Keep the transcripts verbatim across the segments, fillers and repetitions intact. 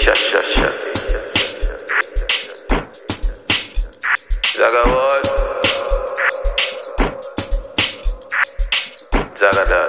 Sha sha sha. Zaga what? Zaga that.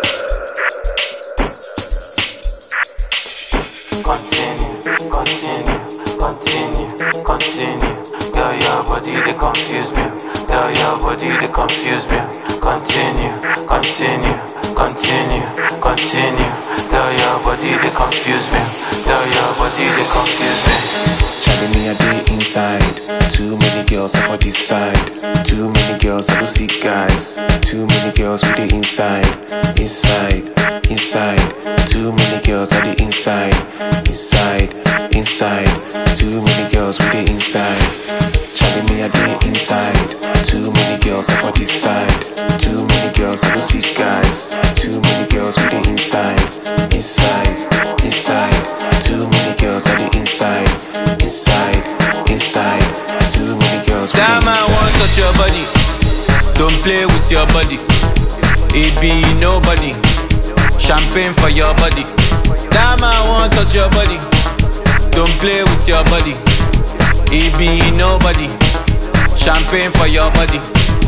Continue, continue, continue, continue. Girl, your body they confuse me. Girl, your body they confuse me. Continue, continue, continue, continue. Girl, your body they confuse me. Girl, your body they confuse me. Charlie, me a day inside. Too many girls for this side. Too many girls I go see guys. Too many girls with the inside, inside, inside. Too many girls at the inside, inside, inside. Too many girls with the inside. Charlie, me a day inside. Too many girls for this side. Too many girls I go see guys. Too many girls with the inside, inside, inside. Too many girls at the inside, inside, inside. Too many girls with the inside. That man won't touch your body. Don't play with your body. It be nobody. Champagne for your body. That man won't touch your body. Don't play with your body. It be nobody. Champagne for your body.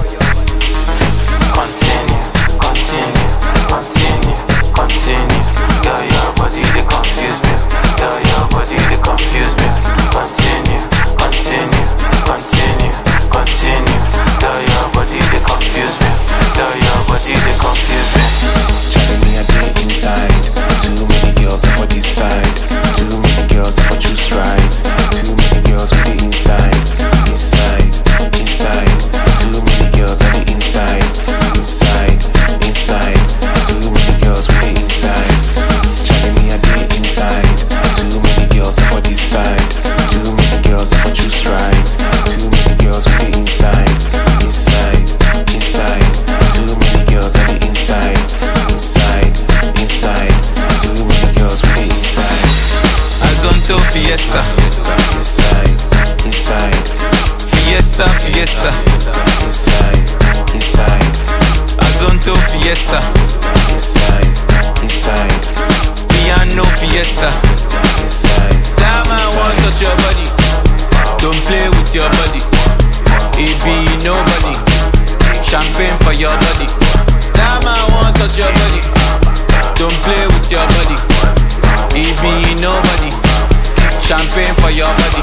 Continue, continue, continue, continue. Girl, your body they confuse me. Girl, your body they confuse me. Continue, continue, continue, continue. Girl, your body they confuse me. Girl, your body they confuse me. Charlie, me a day inside. Too many girls for this side. Too many girls for choose rights. Too many girls with the inside, inside, inside. Too many girls at the inside, inside, inside. Too many girls with the inside. Charlie, me a day inside. Too many girls for this side. Too many girls for choose rights. Too many girls with the inside, inside, inside. Too many girls at the inside, inside, inside. Too many girls with the inside. Azonto Fiesta. Inside, inside, Fiesta, Fiesta. inside, inside, Azonto Fiesta. inside, inside, Piano Fiesta. inside. That man won't touch your body. Don't play with your body. It be nobody. Champagne for your body. That man won't touch your body. Don't play with your body. It be nobody. Champagne for your body.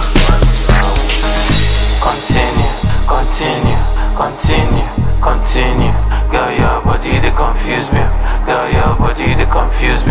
Continue, continue, continue, continue. Girl, your body they confuse me. Girl, your body they confuse me.